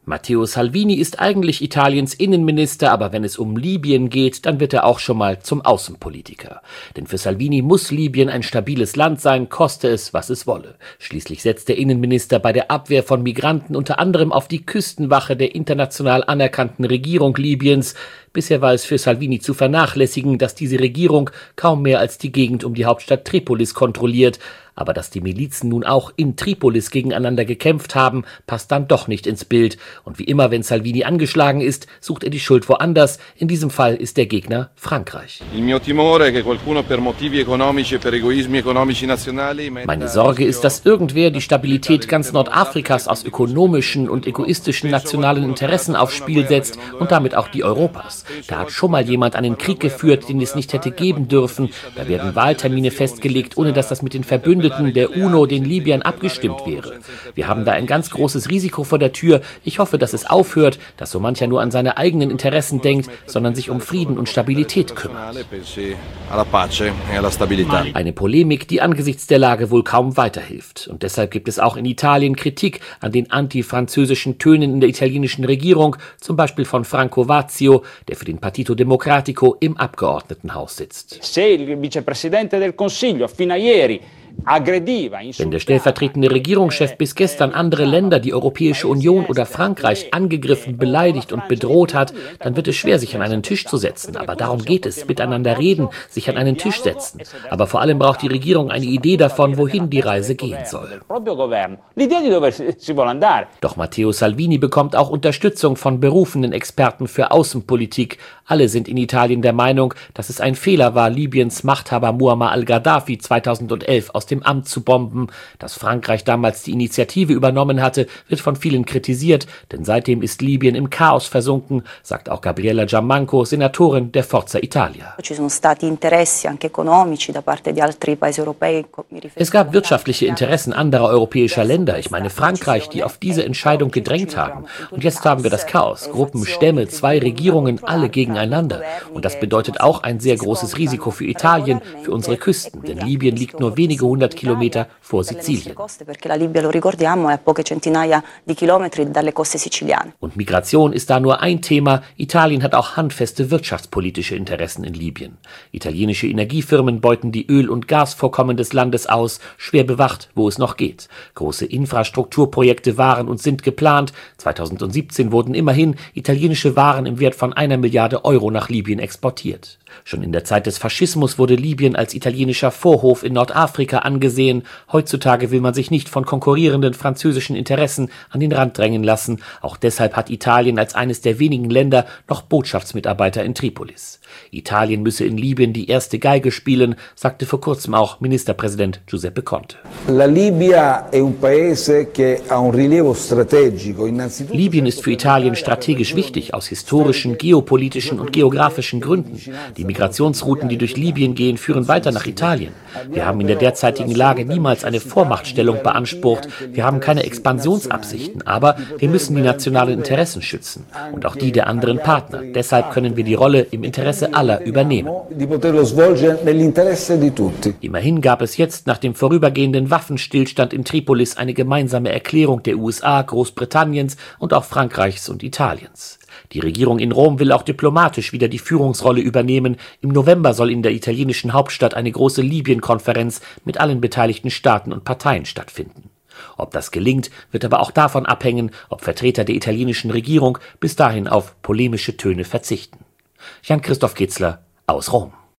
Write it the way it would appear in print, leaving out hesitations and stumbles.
Matteo Salvini ist eigentlich Italiens Innenminister, aber wenn es um Libyen geht, dann wird er auch schon mal zum Außenpolitiker. Denn für Salvini muss Libyen ein stabiles Land sein, koste es, was es wolle. Schließlich setzt der Innenminister bei der Abwehr von Migranten unter anderem auf die Küstenwache der international anerkannten Regierung Libyens. Bisher war es für Salvini zu vernachlässigen, dass diese Regierung kaum mehr als die Gegend um die Hauptstadt Tripolis kontrolliert. Aber dass die Milizen nun auch in Tripolis gegeneinander gekämpft haben, passt dann doch nicht ins Bild. Und wie immer, wenn Salvini angeschlagen ist, sucht er die Schuld woanders. In diesem Fall ist der Gegner Frankreich. Meine Sorge ist, dass irgendwer die Stabilität ganz Nordafrikas aus ökonomischen und egoistischen nationalen Interessen aufs Spiel setzt und damit auch die Europas. Da hat schon mal jemand einen Krieg geführt, den es nicht hätte geben dürfen. Da werden Wahltermine festgelegt, ohne dass das mit den Verbündeten der UNO, den Libyern, abgestimmt wäre. Wir haben da ein ganz großes Risiko vor der Tür. Ich hoffe, dass es aufhört, dass so mancher nur an seine eigenen Interessen denkt, sondern sich um Frieden und Stabilität kümmert. Eine Polemik, die angesichts der Lage wohl kaum weiterhilft. Und deshalb gibt es auch in Italien Kritik an den antifranzösischen Tönen in der italienischen Regierung, zum Beispiel von Franco Vazio, der für den Partito Democratico im Abgeordnetenhaus sitzt. Wenn der stellvertretende Regierungschef bis gestern andere Länder, die Europäische Union oder Frankreich angegriffen, beleidigt und bedroht hat, dann wird es schwer, sich an einen Tisch zu setzen. Aber darum geht es, miteinander reden, sich an einen Tisch setzen. Aber vor allem braucht die Regierung eine Idee davon, wohin die Reise gehen soll. Doch Matteo Salvini bekommt auch Unterstützung von berufenen Experten für Außenpolitik. Alle sind in Italien der Meinung, dass es ein Fehler war, Libyens Machthaber Muammar al-Gaddafi 2011 aus dem Amt zu bomben. Dass Frankreich damals die Initiative übernommen hatte, wird von vielen kritisiert, denn seitdem ist Libyen im Chaos versunken, sagt auch Gabriella Giammanco, Senatorin der Forza Italia. Es gab wirtschaftliche Interessen anderer europäischer Länder, ich meine Frankreich, die auf diese Entscheidung gedrängt haben. Und jetzt haben wir das Chaos, Gruppen, Stämme, zwei Regierungen, alle gegeneinander. Und das bedeutet auch ein sehr großes Risiko für Italien, für unsere Küsten, denn Libyen liegt nur wenige 100 Kilometer vor Sizilien. Und Migration ist da nur ein Thema. Italien hat auch handfeste wirtschaftspolitische Interessen in Libyen. Italienische Energiefirmen beuten die Öl- und Gasvorkommen des Landes aus, schwer bewacht, wo es noch geht. Große Infrastrukturprojekte waren und sind geplant. 2017 wurden immerhin italienische Waren im Wert von 1 Milliarde Euro nach Libyen exportiert. Schon in der Zeit des Faschismus wurde Libyen als italienischer Vorhof in Nordafrika angesehen. Heutzutage will man sich nicht von konkurrierenden französischen Interessen an den Rand drängen lassen. Auch deshalb hat Italien als eines der wenigen Länder noch Botschaftsmitarbeiter in Tripolis. Italien müsse in Libyen die erste Geige spielen, sagte vor kurzem auch Ministerpräsident Giuseppe Conte. Libyen ist für Italien strategisch wichtig, aus historischen, geopolitischen und geografischen Gründen. Die Migrationsrouten, die durch Libyen gehen, führen weiter nach Italien. Wir haben in der derzeitigen Lage niemals eine Vormachtstellung beansprucht. Wir haben keine Expansionsabsichten, aber wir müssen die nationalen Interessen schützen und auch die der anderen Partner. Deshalb können wir die Rolle im Interesse aller übernehmen. Immerhin gab es jetzt nach dem vorübergehenden Waffenstillstand in Tripolis eine gemeinsame Erklärung der USA, Großbritanniens und auch Frankreichs und Italiens. Die Regierung in Rom will auch diplomatisch wieder die Führungsrolle übernehmen. Im November soll in der italienischen Hauptstadt eine große Libyen-Konferenz mit allen beteiligten Staaten und Parteien stattfinden. Ob das gelingt, wird aber auch davon abhängen, ob Vertreter der italienischen Regierung bis dahin auf polemische Töne verzichten. Jan-Christoph Kitzler aus Rom.